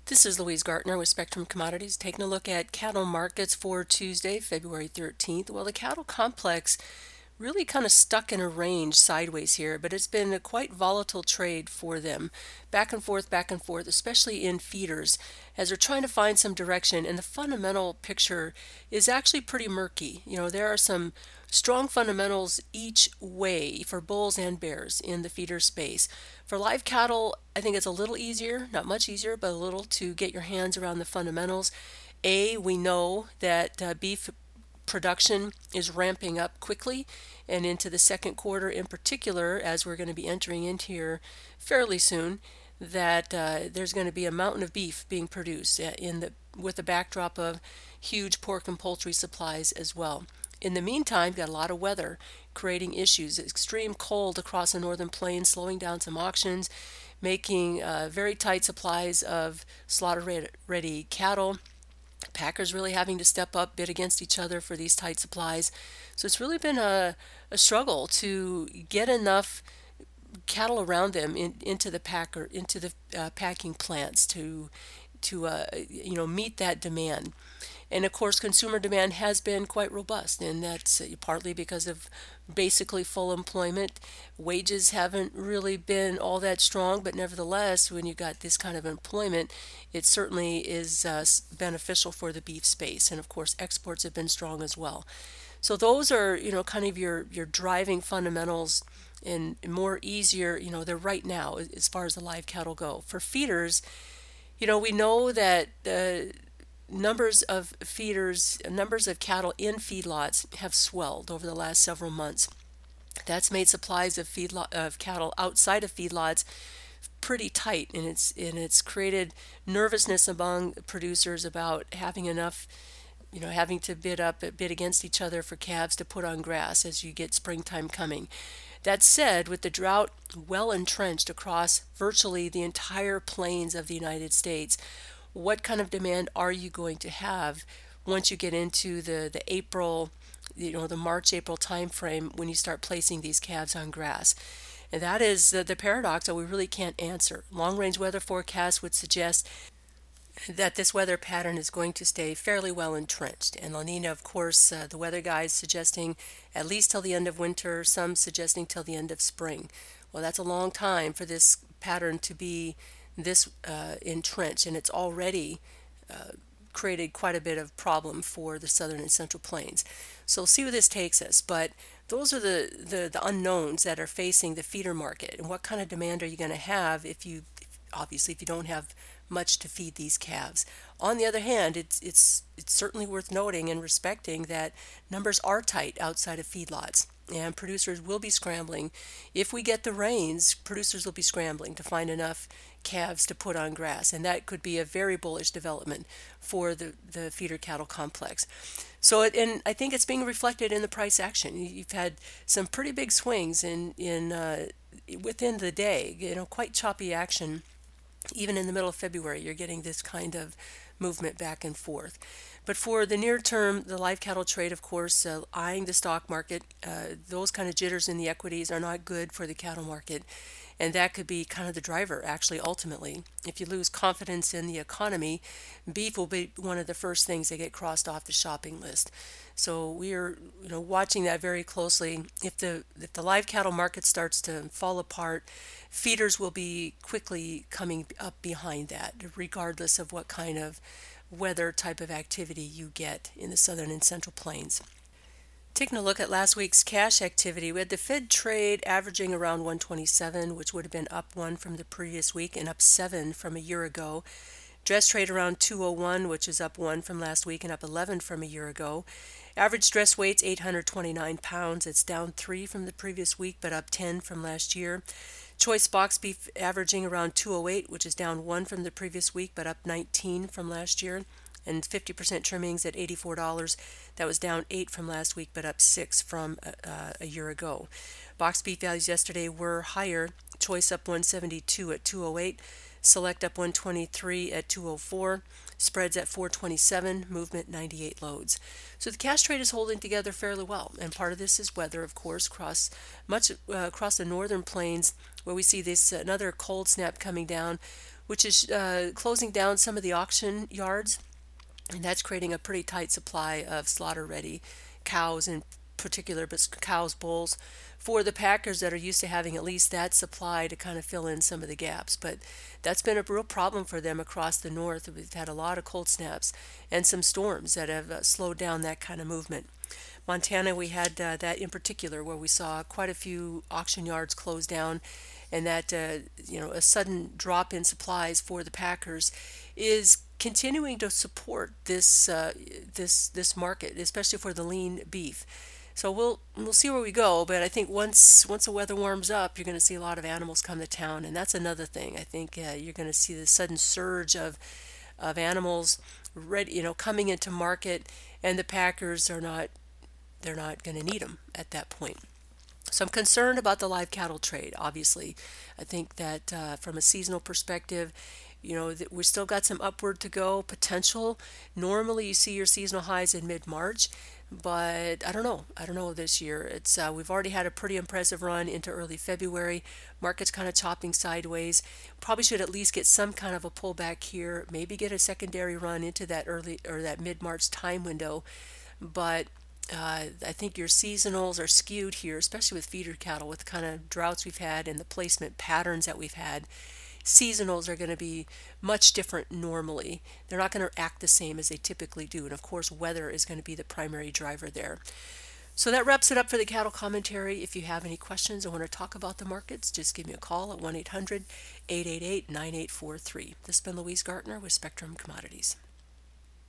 This is Louise Gartner with Spectrum Commodities taking a look at cattle markets for Tuesday, February 13th. Well, the cattle complex really kind of stuck in a range sideways here, but it's been a quite volatile trade for them. Back and forth, especially in feeders, as they're trying to find some direction. And the fundamental picture is actually pretty murky. There are some strong fundamentals each way for bulls and bears in the feeder space. For live cattle, I think it's a little easier, not much easier, but a little to get your hands around the fundamentals. We know that beef production is ramping up quickly and into the second quarter in particular, as we're going to be entering into here fairly soon, that there's going to be a mountain of beef being produced with the backdrop of huge pork and poultry supplies as well. In the meantime, got a lot of weather creating issues. Extreme cold across the northern plains, slowing down some auctions, making very tight supplies of slaughter-ready cattle. Packers really having to step up, bid against each other for these tight supplies. So it's really been a struggle to get enough cattle around them into the packing plants to meet that demand. And of course, consumer demand has been quite robust, and that's partly because of basically full employment. Wages haven't really been all that strong, but nevertheless, when you got this kind of employment, it certainly is beneficial for the beef space. And of course, exports have been strong as well. So those are, kind of your driving fundamentals and more easier, they're right now as far as the live cattle go. For feeders, we know that numbers of cattle in feedlots have swelled over the last several months. That's made supplies of cattle outside of feedlots pretty tight, and it's created nervousness among producers about having enough, having to bid against each other for calves to put on grass as you get springtime coming. That said, with the drought well entrenched across virtually the entire plains of the United States, what kind of demand are you going to have once you get into the April, the March-April time frame when you start placing these calves on grass? And that is the paradox that we really can't answer. Long-range weather forecasts would suggest that this weather pattern is going to stay fairly well entrenched. And La Nina, of course, the weather guys suggesting at least till the end of winter, some suggesting till the end of spring. Well, that's a long time for this pattern to be this entrenched, and it's already created quite a bit of problem for the southern and central plains. So we'll see where this takes us. But those are the unknowns that are facing the feeder market. And what kind of demand are you going to have if you don't have much to feed these calves? On the other hand, it's certainly worth noting and respecting that numbers are tight outside of feedlots, and producers will be scrambling. If we get the rains, producers will be scrambling to find enough calves to put on grass, and that could be a very bullish development for the feeder cattle complex. So, and I think it's being reflected in the price action. You've had some pretty big swings in within the day, quite choppy action. Even in the middle of February, you're getting this kind of movement back and forth. But for the near term, the live cattle trade, of course, eyeing the stock market, those kind of jitters in the equities are not good for the cattle market. And that could be kind of the driver, actually, ultimately. If you lose confidence in the economy, beef will be one of the first things that get crossed off the shopping list. So we are, watching that very closely. If the live cattle market starts to fall apart, feeders will be quickly coming up behind that, regardless of what kind of weather type of activity you get in the southern and central plains. Taking a look at last week's cash activity, we had the Fed trade averaging around 127, which would have been up 1 from the previous week and up 7 from a year ago. Dress trade around 201, which is up 1 from last week and up 11 from a year ago. Average dress weight's 829 pounds. It's down 3 from the previous week, but up 10 from last year. Choice box beef averaging around 208, which is down 1 from the previous week, but up 19 from last year. And 50% trimmings at $84. That was down 8 from last week, but up 6 from a year ago. Box beef values yesterday were higher. Choice up 172 at 208. Select up 123 at 204. Spreads at 427. Movement 98 loads. So the cash trade is holding together fairly well. And part of this is weather, of course, across the northern plains, where we see this another cold snap coming down. which is closing down some of the auction yards, and that's creating a pretty tight supply of slaughter-ready cows in particular, but cows, bulls, for the packers that are used to having at least that supply to kind of fill in some of the gaps. But that's been a real problem for them across the north. We've had a lot of cold snaps and some storms that have slowed down that kind of movement. Montana, we had that in particular, where we saw quite a few auction yards close down, and that a sudden drop in supplies for the packers is continuing to support this market, especially for the lean beef. So we'll see where we go, but I think once the weather warms up, you're going to see a lot of animals come to town, and that's another thing. I think you're going to see the sudden surge of animals ready, coming into market, and the packers are not they're not going to need them at that point. So I'm concerned about the live cattle trade. Obviously, I think that from a seasonal perspective, that we still got some upward to go potential. Normally, you see your seasonal highs in mid-March, but I don't know. I don't know this year. It's we've already had a pretty impressive run into early February. Market's kind of chopping sideways. Probably should at least get some kind of a pullback here. Maybe get a secondary run into that early or that mid-March time window, but I think your seasonals are skewed here, especially with feeder cattle, with the kind of droughts we've had and the placement patterns that we've had. Seasonals are going to be much different normally. They're not going to act the same as they typically do. And of course, weather is going to be the primary driver there. So that wraps it up for the cattle commentary. If you have any questions or want to talk about the markets, just give me a call at 1-800-888-9843. This has been Louise Gartner with Spectrum Commodities.